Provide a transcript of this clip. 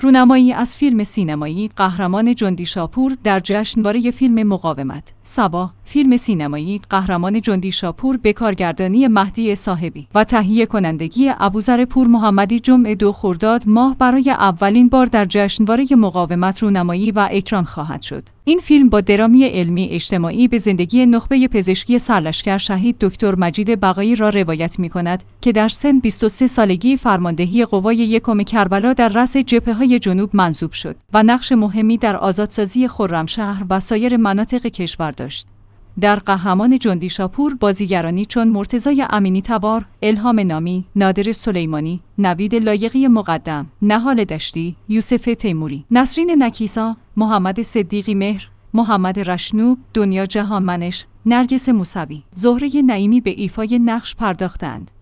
رونمایی از فیلم سینمایی قهرمان جندی شاپور در جشنواره فیلم مقاومت. صبا، فیلم سینمایی قهرمان جندی شاپور به کارگردانی مهدی صاحبی و تهیه کنندگی ابوذر پورمحمدی جمعه 2 خرداد ماه برای اولین بار در جشنواره مقاومت رونمایی و اکران خواهد شد. این فیلم با درامی علمی اجتماعی به زندگی نخبه پزشکی سرلشکر شهید دکتر مجید بقایی را روایت می‌کند که در سن 23 سالگی فرماندهی قوای یکم کربلا در رأس جبهه‌های جنوب منصوب شد و نقش مهمی در آزادسازی خرمشهر و سایر مناطق کشور داشت. در قهرمان جندی شاپور بازیگرانی چون مرتضی امینی تبار، الهام نامی، نادر سلیمانی، نوید لایقی مقدم، نهال دشتی، یوسف تیموری، نسرین نکیسا، محمد صدیقی مهر، محمد رشنو، دنیا جهانمنش، نرگس موسوی، زهره نعیمی به ایفای نقش پرداختند.